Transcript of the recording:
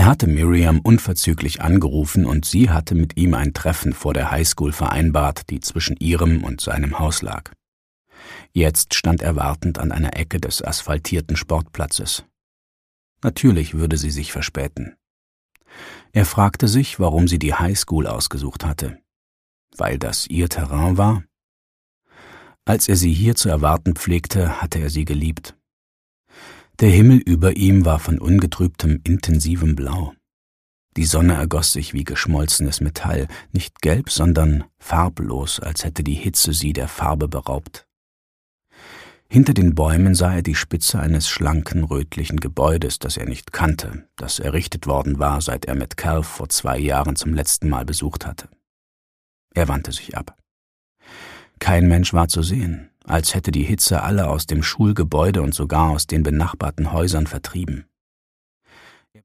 Er hatte Miriam unverzüglich angerufen und sie hatte mit ihm ein Treffen vor der Highschool vereinbart, die zwischen ihrem und seinem Haus lag. Jetzt stand er wartend an einer Ecke des asphaltierten Sportplatzes. Natürlich würde sie sich verspäten. Er fragte sich, warum sie die Highschool ausgesucht hatte. Weil das ihr Terrain war? Als er sie hier zu erwarten pflegte, hatte er sie geliebt. Der Himmel über ihm war von ungetrübtem, intensivem Blau. Die Sonne ergoss sich wie geschmolzenes Metall, nicht gelb, sondern farblos, als hätte die Hitze sie der Farbe beraubt. Hinter den Bäumen sah er die Spitze eines schlanken, rötlichen Gebäudes, das er nicht kannte, das errichtet worden war, seit er Metcalf vor 2 Jahren zum letzten Mal besucht hatte. Er wandte sich ab. Kein Mensch war zu sehen, als hätte die Hitze alle aus dem Schulgebäude und sogar aus den benachbarten Häusern vertrieben.